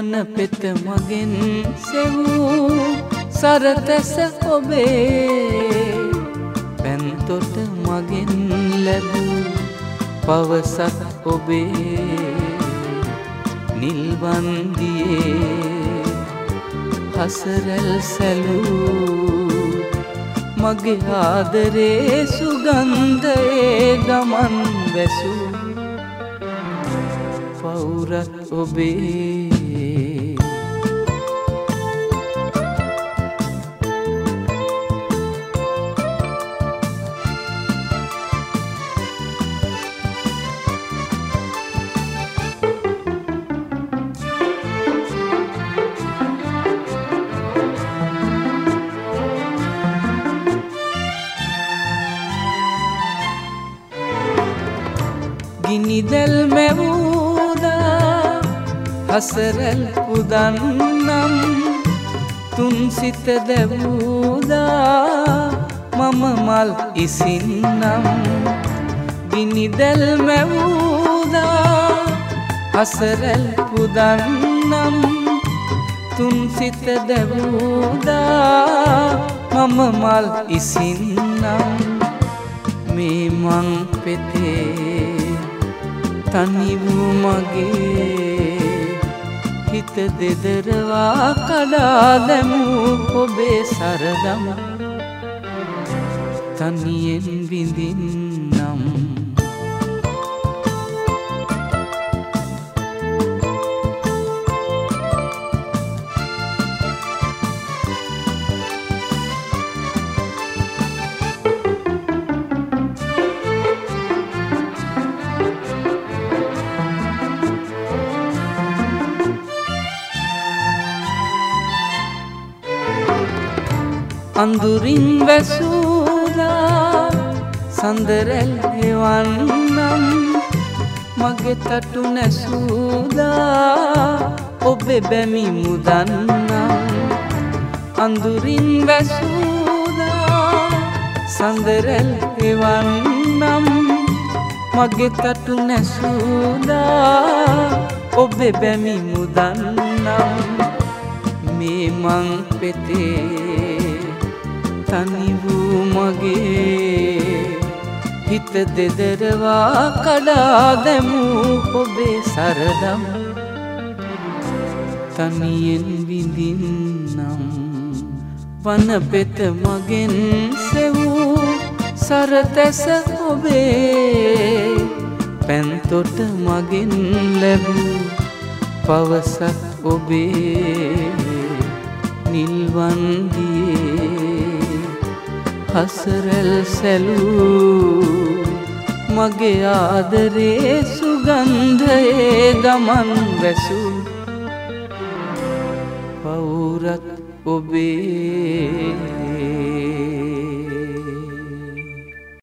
වන පෙත මගෙන් සෙවූ සරතැස ඔබේ පැන්තොට මගෙන් ලැබූ පවසත් ඔබේ නිල්වන්දියේ හසරැල් සැලූ මගේ ආදරේ සුගන්ධයේ ගමන් වැසූ පවුරත් ඔබේ ගිනිදැල් මැවූදා හසරැල් පුදන්නම් තුන් සිත දැවූදා මම මල් ඉසින්නම් ගිනිදැල් මැවූදා හසරැල් පුදන්නම් තුන් සිත දැවූදා මම මල් ඉසින්නම් මේ මං පෙතේ තනි වූ මගේ හිත දෙදරවා කඩා දැමූ ඔබේ සරදම තනියෙන් විඳින්නම් අඳුරින් වැසූදා සඳරැල් හෙවන්නම් මගේ තටු නැසූදා ඔබේ බැමි මුදන්නම් අඳුරින් වැසූදා සඳරැල් හෙවන්නම් මගේ තටු නැසූදා ඔබේ බැමි මුදන්නම් මේ මං පෙතේ තනි වූ මගේ හිත දෙදරවා කඩා දැමූ ඔබේ සරදම තනියෙන් විඳින්නම් වන පෙත මගෙන් සෙවූ සරතැස ඔබේ පැන්තොට මගෙන් ලැබූ පවසත් ඔබේ නිල්වන්දියේ හසරැල් සැලූ මගේ ආදරේ සුගන්ධයේ ගමන් වැසූ පවුරත් ඔබේ